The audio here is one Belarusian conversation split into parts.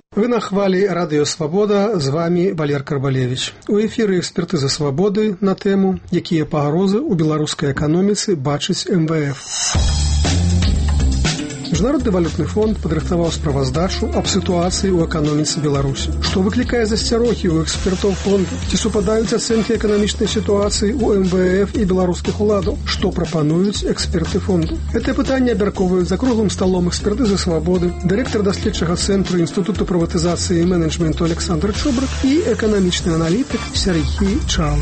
Вы на хвалі Радыё Свабода, з вами Валер Карбалевіч. У эфіры экспертыза свабоды на тэму, якія пагрозы ў беларускай эканоміцы бачыць МВФ. Міжнародны валютны фонд падрыхтаваў справаздачу аб сітуацыі ў эканоміцы Беларусі. Што выклікае засцярогі ў экспертаў фонду? Ці супадаюць ацэнкі эканамічнай сітуацыі ў МВФ і беларускіх уладаў? Што прапануюць эксперты фонду? Гэтае пытанне абмяркоўваюць за круглым сталом экспертызы свабоды, дырэктар даследчага цэнтру Інстытуту прыватызацыі і менеджменту Александр Чубрак і эканамічны аналітык Сергей Чалы.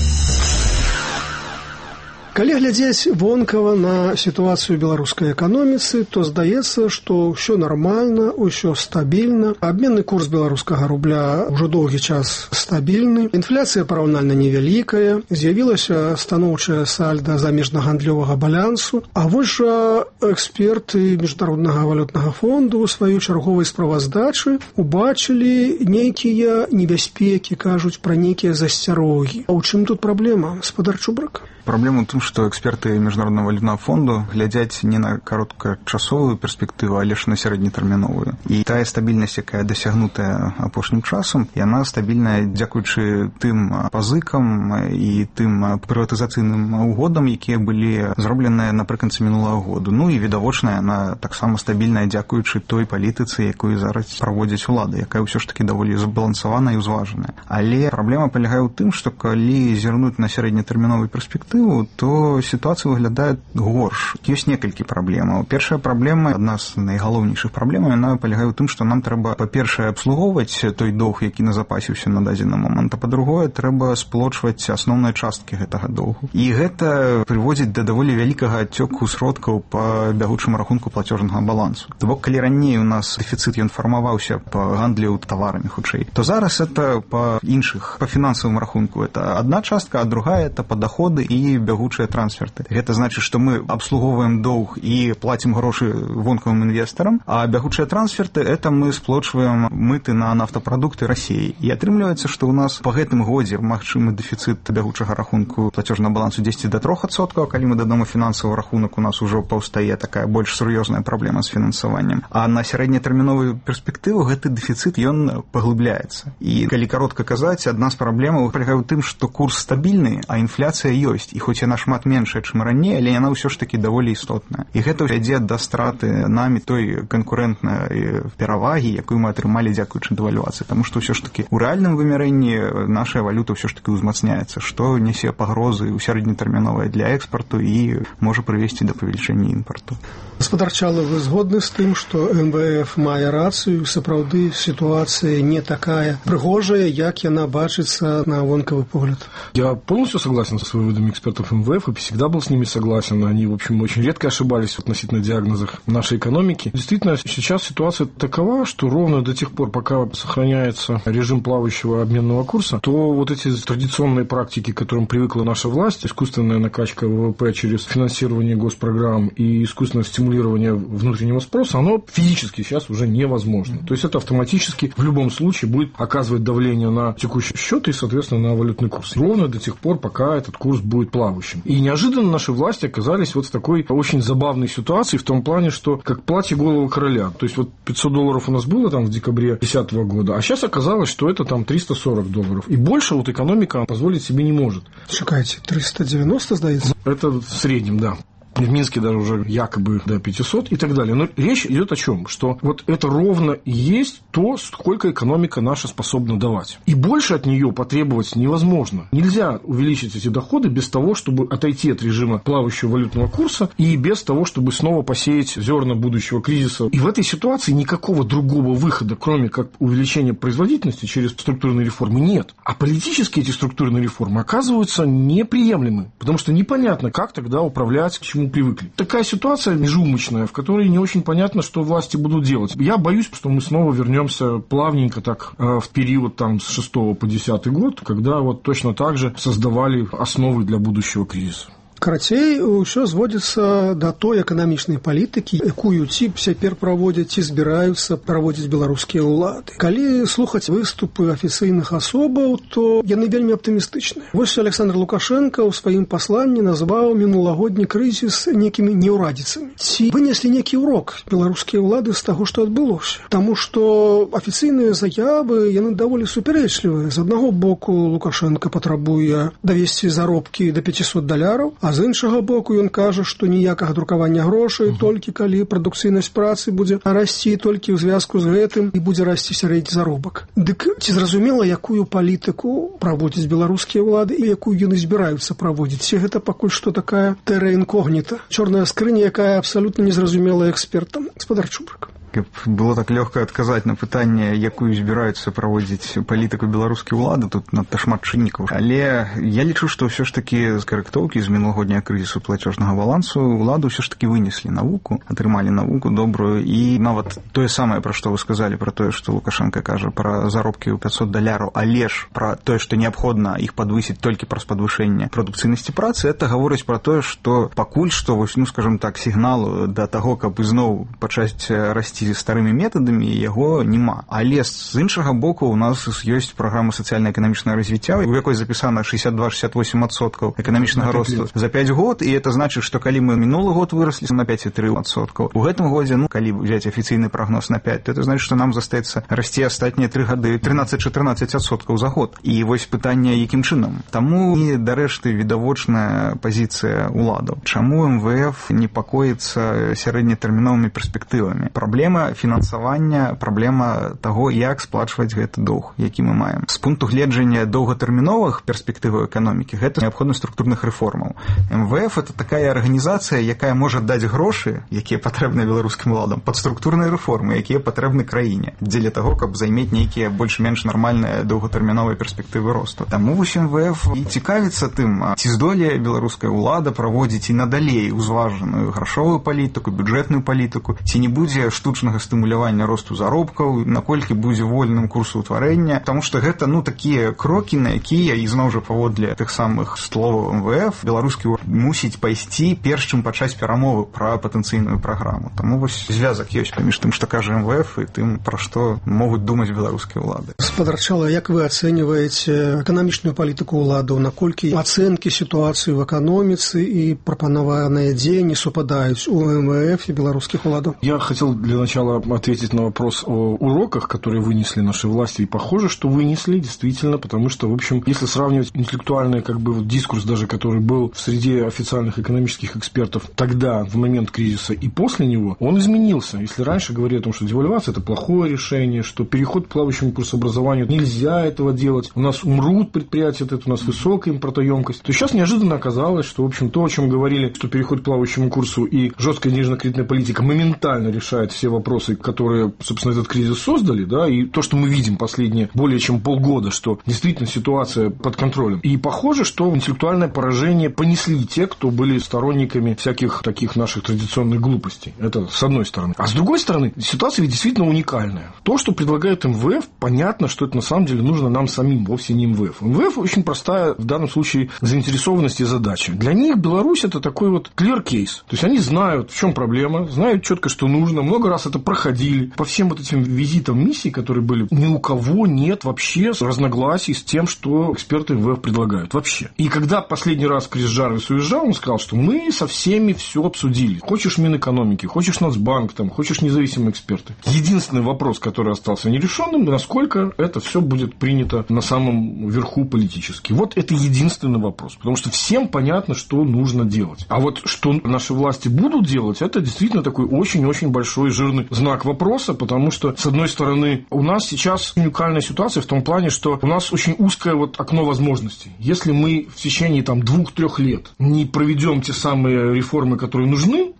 Калі глядзець вонкава на сітуацыю беларускай эканоміцы, то здаецца, што ўсё нармальна, ўсё стабільна. Абменны курс беларускага рубля ўжо доўгі час стабільны. Інфляцыя параўнальна невялікая. З'явілася станоўчая сальда замежнагандлёвага балансу. А вось жа эксперты Міжнароднага валютнага фонду ў сваёй чарговай справаздачы убачылі нейкія небяспекі, кажуць пра нейкія засцярогі. А ў чым тут праблема, гаспадар Чубрак? Праблема ў тым, што эксперты Міжнароднага валютнага фонду глядзяць не на кароткачасовую перспектыву, але ж на сярэднетэрміновую. І тая стабільнасць, якая дасягнутая апошнім часам, яна стабільная дзякуючы тым пазыкам і тым прыватызацыйным угодам, якія былі зробленыя напрыканцы мінулага году. Ну і відавочна, яна таксама стабільная дзякуючы той палітыцы, якую зараз праводзяць улады, якая ўсё ж такі даволі збалансаваная і ўзважаная. Але праблема палягае ў тым, што калі зірнуць на сярэднетэрміновую перспектыву, то сітуацыя выглядае горш. Ёсць некалькі праблемаў. Першая праблема, адна з найгалоўнейшых праблемаў, яна палягае ў тым, што нам трэба, па-першае, абслугоўваць той доўг, які назапасіўся на дадзены момант, а па-другое, трэба сплочваць асноўныя часткі гэтага доўгу. І гэта прыводзіць да даволі вялікага адцёку сродкаў па бягучым рахунку плацёжнага балансу. То бок, калі раней у нас дэфіцыт ён фармаваўся па гандлі таварамі хутчэй, то зараз это па іншых, па фінансавым рахунку. Это адна частка, а другая это па даходы і бягучыя трансферты. Гэта значыць, што мы абслугоўваем доўг і плацім грошы вонкавым інвестарам, а бягучыя трансферты это мы сплочваем мыты на нафтапрадукты Расіі. І атрымліваецца, што ў нас па гэтым годзе магчымы дэфіцыт бягучага рахунку плацёжнага балансу 10 да 3%, калі мы дадому фінансавы рахунак, у нас ужо паўстае такая больш сур'ёзная праблема з фінансаваннем. А на сярэднетэрміновую перспектыву гэты дэфіцыт ён паглыбляецца. І калі каротка казаць, адна з праблемаў палягае ў тым, што курс стабільны, а інфляцыя ёсць. І хоць яна шмат меншая, чым раней, але яна ўсё ж такі даволі істотная. І гэта вядзе да страты намі той канкурэнтнай перавагі, якую мы атрымалі дзякуючы дэвальвацыі. Таму што ўсё ж такі ў рэальным вымярэнні наша валюта ўсё ж такі ўзмацняецца, што нясе пагрозы ў сярэднетэрміновай для экспарту і можа прывесці да павелічэння імпарту. Гаспадар Чалы, вы згодны з тым, што МВФ мае рацыю, сапраўды сітуацыя не такая прыгожая, як яна бачыцца на вонкавы погляд? Я полностью согласен со выводами экспертов МВФ и всегда был с ними согласен. Они, в общем, очень редко ошибались относительно диагнозов нашей экономики. Действительно, сейчас ситуация такова, что ровно до тех пор, пока сохраняется режим плавающего обменного курса, то вот эти традиционные практики, к которым привыкла наша власть, искусственная накачка ВВП через финансирование госпрограмм и искусственное стимулирование внутреннего спроса, оно физически сейчас уже невозможно. То есть это автоматически в любом случае будет оказывать давление на текущий счет и, соответственно, на валютный курс. Ровно до тех пор, пока этот курс будет плавающим. И неожиданно наши власти оказались вот в такой очень забавной ситуации в том плане, что как платье головы короля. То есть вот $500 у нас было там в декабре 2010 года, а сейчас оказалось, что это там $340. И больше вот экономика позволить себе не может. Чекайте, 390, сдается? Это в среднем, да. В Минске даже уже якобы до 500 и так далее. Но речь идет о чем? Что вот это ровно и есть то, сколько экономика наша способна давать. И больше от нее потребовать невозможно. Нельзя увеличить эти доходы без того, чтобы отойти от режима плавающего валютного курса и без того, чтобы снова посеять зерна будущего кризиса. И в этой ситуации никакого другого выхода, кроме как увеличения производительности через структурные реформы, нет. А политические эти структурные реформы оказываются неприемлемы. Потому что непонятно, как тогда управлять, к чему привыкли. Такая ситуация межумочная, в которой не очень понятно, что власти будут делать. Я боюсь, что мы снова вернемся плавненько так в период там, с 6 по 10 год, когда вот точно так же создавали основы для будущего кризиса. Карацей, усё зводзіцца да той эканамічнай палітыкі, якую ці цяпер праводзяць, ці збіраюцца праводзіць беларускія ўлады. Калі слухаць выступы афіцыйных асобаў, то яны вельмі аптымістычныя. Вось Александр Лукашенко ў сваім пасланні назваў мінулагодні крызіс некімі неўрадзіцамі. Ці вынеслі некі ўрок беларускія ўлады з таго, што адбылося? Таму што афіцыйныя заявы, яны даволі супярэчлівыя. З аднаго боку Лукашенко патрабуе давесці заробкі да $500, а з іншага боку ён кажа, што ніякага друкавання грошай, толькі калі прадукцыйнасць працы будзе расці, толькі ў звязку з гэтым і будзе расці сярэдні заробак. Дык ці зразумела, якую палітыку праводзяць беларускія ўлады і якую яны збіраюцца праводзіць? Ці гэта пакуль што такая тэра інкогніта, чорная скрыня, якая абсалютна незразумела экспертам? Гаспадар Чубрык. Было так лёгка адказаць на пытанне, якую збіраюцца праводзіць палітыку беларускія ўлады, тут надта шмат чыннікаў. Але я лічу, што ўсё ж такі з карэктоўкі з мінулагодняга крызісу плацежнага балансу ўлады ўсё ж такі вынеслі навуку, атрымалі навуку добрую, і нават тое самае, пра што вы сказалі, пра тое, што Лукашенко кажа пра заробкі ў $500, але ж пра тое, што неабходна іх падвысіць толькі праз падвышэнне прадукцыйнасці працы, это гаворыць пра тое, што пакуль што, скажам так, сігналу да таго, каб ізноў пачаць расці зі старымі метадамі, яго няма. Але з іншага боку у нас ёсць праграма сацыяльна-эканамічнага развіцця, у якой запісана 62-68% эканамічнага росту за 5 год, і это значыць, што калі мы мінулы год выраслі на 5,3%, у гэтым годзе, калі взяць афіцыйны прагноз на 5, то это значыць, што нам застаецца расці астатнія 3 гады 13-14% за год. І вось пытанне, якім чынам. Таму і дарэшты відавочная пазіцыя ўладаў. Чаму МВФ непакоіцца сярэднетэрміновымі перспектывамі? Праблема фінансавання, праблема таго, як сплачваць гэты доўг, які мы маем. З пункту гледжання доўгатэрміновых перспектываў эканомікі гэта неабходнасць структурных рэформаў. МВФ это такая арганізацыя, якая можа даць грошы, якія патрэбны беларускім уладам, пад структурныя рэформы, якія патрэбны краіне, дзеля таго, каб займець нейкія больш-менш нармальныя доўгатэрміновыя перспектывы росту. Таму вось МВФ і цікавіцца тым, ці здолее беларуская ўлада праводзіць і надалей узважаную грашовую палітыку, бюджэтную палітыку, ці не будзе штучнага стымулявання росту заробкаў, наколькі будзе вольным курсаўтварэння, таму што гэта такія крокі, на якія ізноў жа паводле тых самых словаў МВФ беларускі мусіць пайсці перш чым пачаць перамовы пра патэнцыйную праграму. Таму вось звязак ёсць паміж тым, што кажа МВФ, і тым, пра што могуць думаць беларускія ўлады. Гаспадар Чала, як вы ацэньваеце эканамічную палітыку ўладаў, наколькі ацэнкі сітуацыі в эканоміцы і прапанаваныя дзеянні супадаюць у МВФ і беларускіх уладаў? Я хотел для начала ответить на вопрос о уроках, которые вынесли наши власти, и похоже, что вынесли действительно, потому что, в общем, если сравнивать интеллектуальный дискурс даже, который был в среде официальных экономических экспертов тогда, в момент кризиса и после него, он изменился. Если раньше говорили о том, что девальвация – это плохое решение, что переход к плавающему курсообразованию нельзя этого делать, у нас умрут предприятия, это у нас высокая импортоемкость, то сейчас неожиданно оказалось, что, в общем, то, о чем говорили, что переход к плавающему курсу и жесткая денежно-кредитная политика моментально решает все вопросы, которые, собственно, этот кризис создали, да, и то, что мы видим последние более чем полгода, что действительно ситуация под контролем. И похоже, что интеллектуальное поражение понесли те, кто были сторонниками всяких таких наших традиционных глупостей. Это с одной стороны. А с другой стороны, ситуация ведь действительно уникальная. То, что предлагает МВФ, понятно, что это на самом деле нужно нам самим, вовсе не МВФ. МВФ очень простая в данном случае заинтересованность и задача. Для них Беларусь это такой clear case. То есть они знают, в чем проблема, знают четко, что нужно, много раз это проходили. По всем вот этим визитам миссий, которые были, ни у кого нет вообще разногласий с тем, что эксперты МВФ предлагают. Вообще. И когда последний раз Крис Джарвис уезжал, он сказал, что мы со всеми все обсудили. Хочешь Минэкономики, хочешь Нацбанк, хочешь независимые эксперты. Единственный вопрос, который остался нерешенным, насколько это все будет принято на самом верху политически. Вот это единственный вопрос. Потому что всем понятно, что нужно делать. А вот что наши власти будут делать, это действительно такой очень-очень большой жирный знак вопроса, потому что, с одной стороны, у нас сейчас уникальная ситуация в том плане, что у нас очень узкое окно возможностей. Если мы в течение 2-3 лет не проведем те самые реформы, которые нужны,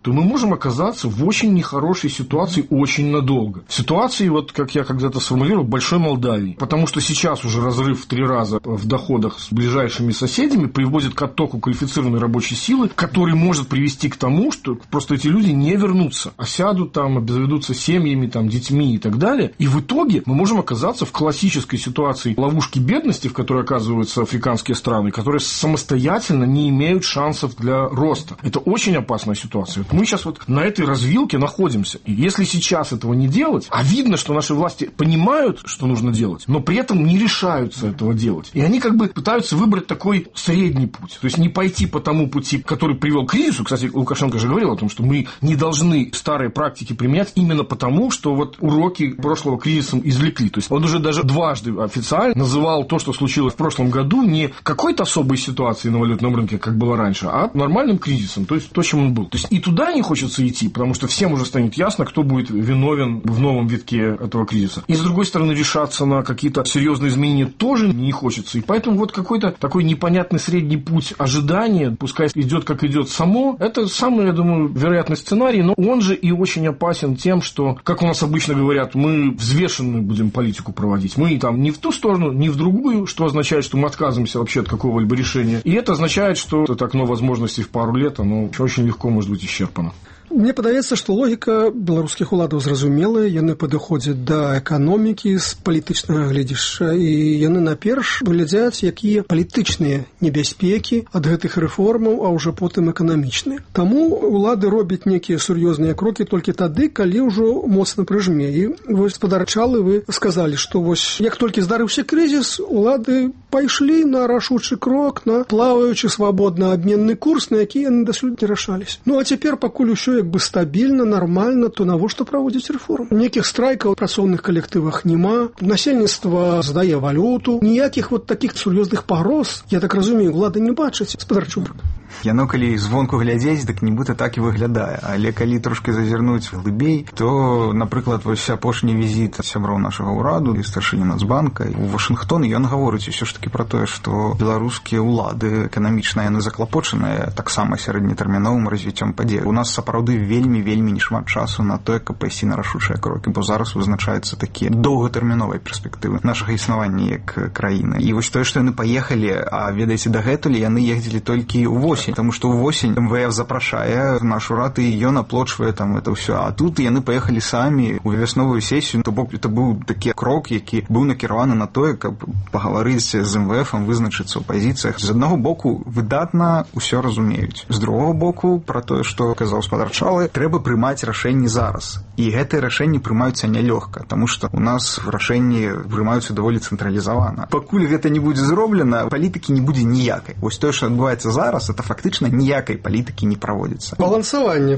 то мы можем оказаться в очень нехорошей ситуации очень надолго. В ситуации, вот как я когда-то сформулировал, большой Молдавии. Потому что сейчас уже разрыв в 3 раза в доходах с ближайшими соседями приводит к оттоку квалифицированной рабочей силы, который может привести к тому, что просто эти люди не вернутся, а сядут там, обзаведутся семьями, там, детьми и так далее. И в итоге мы можем оказаться в классической ситуации ловушки бедности, в которой оказываются африканские страны, которые самостоятельно не имеют шансов для роста. Это очень опасная ситуация. Мы сейчас вот на этой развилке находимся. И если сейчас этого не делать, а видно, что наши власти понимают, что нужно делать, но при этом не решаются этого делать. И они как бы пытаются выбрать такой средний путь. То есть не пойти по тому пути, который привел к кризису. Кстати, Лукашенко же говорил о том, что мы не должны старые практики применять именно потому, что вот уроки прошлого кризиса извлекли. То есть он уже даже дважды официально называл то, что случилось в прошлом году, не какой-то особой ситуацией на валютном рынке, как было раньше, а нормальным кризисом, то есть то, чем он был. То есть и туда не хочется идти, потому что всем уже станет ясно, кто будет виновен в новом витке этого кризиса. И, с другой стороны, решаться на какие-то серьезные изменения тоже не хочется. И поэтому вот какой-то такой непонятный средний путь ожидания, пускай идет как идет само, это самый, я думаю, вероятный сценарий, но он же и очень опасен тем, что, как у нас обычно говорят, мы взвешенную будем политику проводить. Мы там не в ту сторону, не в другую, что означает, что мы отказываемся вообще от какого-либо решения. И это означает, что это окно возможностей в пару лет, оно очень легко может быть исчерпано. Мне падаецца, што логіка беларускіх уладаў зразумелая, яны падыходзяць да эканомікі з палітычнага гледзяшча, і яны наперш глядзяць, якія палітычныя небяспекі ад гэтых рэформаў, а ўжо потым эканамічныя. Таму улады робяць нейкія сур'ёзныя крокі толькі тады, калі ўжо моцна прыжме. І вось, спадар Чалы, вы сказалі, што вось як толькі здарыўся крызіс, улады пайшлі на рашучы крок, на плаваючы свабодна абменны курс, на які яны дасюль не рашались. Ну, а цяпер, пакуль усё як бы стабільна, нармальна, то навошта праводзіць рэформы? Ніякіх страйкаў у працоўных калектывах няма, насельніцтва здае валюту, ніякіх вот такіх сур'ёзных пагроз, я так разумею, улады не бачаць. Спадар Чубрак. Яно, калі звонку глядзець, дык нібыта так і выглядае. Але калі трошки зазірнуць глыбей, то, напрыклад, вось апошні візіт сяброў нашага ўраду і старшыні Нацбанка у Вашынгтон, ён гаворыць усё ж такі пра тое, што беларускія ўлады эканамічна яны заклапочаныя таксама сярэднетэрміновым развіццём падзей. У нас сапраўды вельмі нешмат часу на тое, каб пайсці на рашучыя крокі, бо зараз вызначаюцца такія доўгатэрміновыя перспектывы нашага існавання як краіны. І вось тое, што яны паехалі, а ведаеце, дагэтуль яны ездзілі толькі ўвосень, потому что ўвосень МВФ запрашае наш урад, і ён аплочвае там это ўсё. А тут яны паехалі самі ў вясновую сесію. То бок это быў такі крок, які быў накіраваны на тое, каб пагаварыць з МВФ, вызначыцца ў пазіцыях. З аднаго боку, выдатна ўсё разумеюць. З другого боку, пра тое, што казаў спадар Чалы, трэба прымаць рашэнні зараз. І гэтыя рашэнні прымаюцца нялёгка, таму што у нас рашэнні прымаюцца даволі цэнтралізавана. Пакуль гэта не будзе зроблена, палітыкі не будзе ніякай. Вось тое, што адбываецца зараз, это фактычна ніякай палітыкі не праводзіцца. Балансаванне,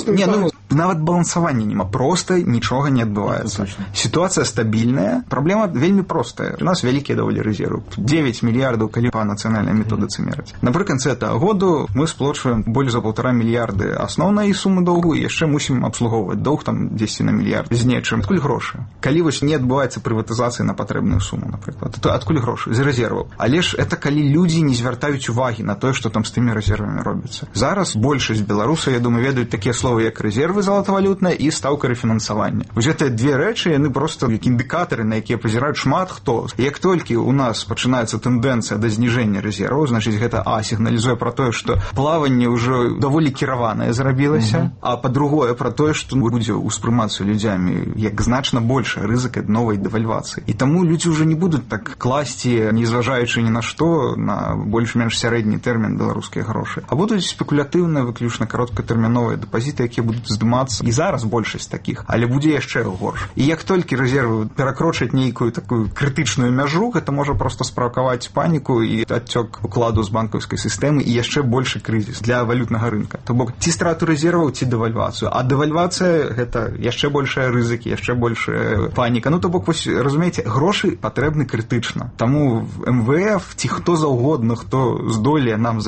нават балансавання няма, проста нічога не адбываецца. Сітуацыя стабільная, праблема вельмі простая. У нас вялікія даволі рэзервы. 9 мільярдаў, калі па нацыянальнай методыцы мераць. Напрыканцы гэтага году мы сплочваем больш за 1,5 мільярды асноўнай сумы доўгу, і яшчэ мусім абслугоўваць доўг там 10 на мільярд з нечым. Адкуль грошы? Калі вось не адбываецца прыватызацыя на патрэбную суму, напрыклад, то адкуль грошы? З рэзерваў. Але ж это калі людзі не звяртаюць увагі на тое, што там з тымі рэзервамі робіцца. Зараз большасць беларусаў, я думаю, ведаюць такія словы, як рэзервы залатавалютныя і стаўка рэфінансавання. Вось гэтыя две рэчы, яны проста як індыкатары, на якія пазіраюць шмат хто. Як толькі у нас пачынаецца тэндэнцыя да зніжэння рэзерваў, значыць гэта сігналізуе пра тое, што плаванне ўжо даволі кіраванае зрабілася, а па-другое пра тое, што будзе ўспрымацца людзямі як значна большая рызыка новай дэвальвацыі. І таму людзі ўжо не будуць так класці, не зважаючы ні на што, на больш-менш сярэдні тэрмін беларускія грошы. А будуць спекулятыўныя, выключна кароткатэрміновыя дэпазіты, якія будуць здымацца. І зараз большасць такіх, але будзе яшчэ горш. І як толькі рэзервы перакрочаць нейкую такую крытычную мяжу, гэта можа проста справакаваць паніку і адцёк укладу з банкаўскай сістэмы і яшчэ большы крызіс для валютнага рынка. То бок ці страту рэзерваў, ці дэвальвацыю. А дэвальвацыя гэта яшчэ большая рызыкі, яшчэ большая паніка. Ну то бок вось разумееце, грошы патрэбны крытычна. Таму МВФ ці хто заўгодна, хто здолее нам забяспечыць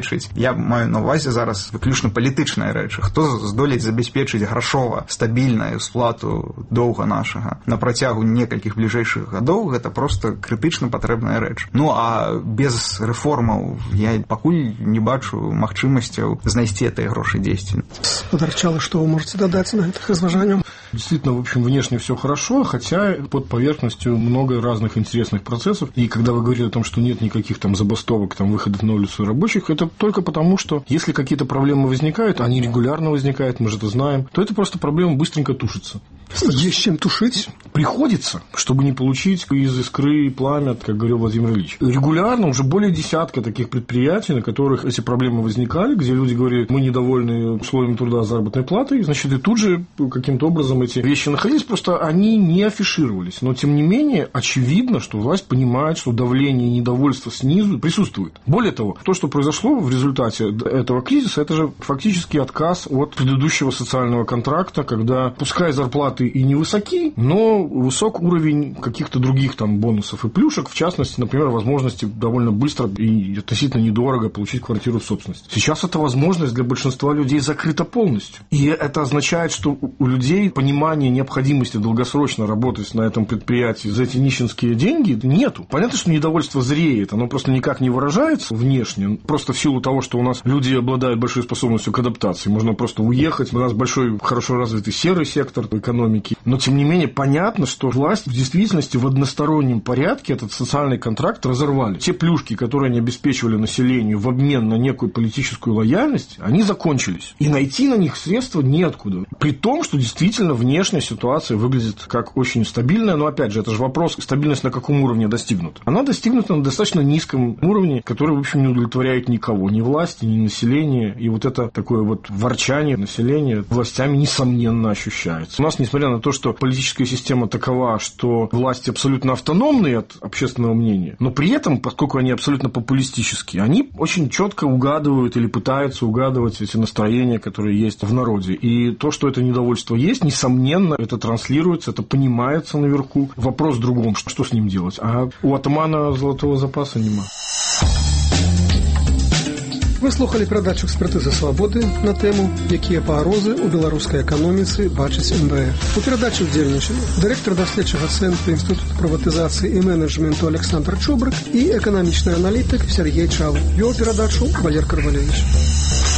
забяспечыць. Я маю на ўвазе зараз выключна палітычныя рэчы. Хто здолець забяспечыць грашова стабільную сплату доўга нашага на працягу некалькіх бліжэйшых гадоў, гэта проста крытычна патрэбная рэч. Ну, а без рэформаў я пакуль не бачу магчымасцяў знайсці этой грошы дзесьці. Спадарчала, что вы можете додать на этих разважаниях? Действительно, в общем, внешне все хорошо, хотя под поверхностью много разных интересных процессов. И когда вы говорили о том, что нет никаких там забастовок, там выходов на улицу рабочих, это только потому, что если какие-то проблемы возникают, они регулярно возникают, мы же это знаем, то эта просто проблема быстренько тушится. Есть чем тушить? Приходится, чтобы не получить из искры пламя, как говорил Владимир Ильич. Регулярно уже более десятка таких предприятий, на которых эти проблемы возникали, где люди говорили, мы недовольны условиями труда, заработной платой, значит, и тут же каким-то образом эти вещи находились, просто они не афишировались. Но, тем не менее, очевидно, что власть понимает, что давление и недовольство снизу присутствует. Более того, то, что произошло в результате этого кризиса, это же фактически отказ от предыдущего социального контракта, когда, пускай зарплаты и невысоки, но высок уровень каких-то других там бонусов и плюшек, в частности, например, возможности довольно быстро и относительно недорого получить квартиру в собственность. Сейчас эта возможность для большинства людей закрыта полностью. И это означает, что у людей понимания необходимости долгосрочно работать на этом предприятии за эти нищенские деньги нету. Понятно, что недовольство зреет, оно просто никак не выражается внешне, просто в силу того, что у нас люди обладают большой способностью к адаптации. Можно просто уехать, у нас большой, хорошо развитый серый сектор экономики. Но, тем не менее, понятно, что власть в действительности в одностороннем порядке этот социальный контракт разорвали. Те плюшки, которые они обеспечивали населению в обмен на некую политическую лояльность, они закончились. И найти на них средства неоткуда. При том, что действительно внешняя ситуация выглядит как очень стабильная, но, опять же, это же вопрос, стабильность на каком уровне достигнута. Она достигнута на достаточно низком уровне, который, в общем, не удовлетворяет никого, ни власти, ни населения. И вот это такое вот ворчание населения властями, несомненно, ощущается. У нас, несмотря на то, что политическая система такова, что власти абсолютно автономные от общественного мнения, но при этом, поскольку они абсолютно популистические, они очень четко угадывают или пытаются угадывать эти настроения, которые есть в народе. И то, что это недовольство есть, несомненно, это транслируется, это понимается наверху. Вопрос в другом, что с ним делать. А у атамана золотого запаса нема. Вы слухали перадачу «Экспертызы свабоды» на тэму «Якія пагрозы ў беларускай эканоміцы бачыць МВФ». У перадачы ўдзельнічалі дырэктар даследчага цэнтру Інстытуту прыватызацыі і менеджменту Александр Чубрык і эканамічны аналітык Сергей Чалый. Вёў перадачу Валер Карвалевич.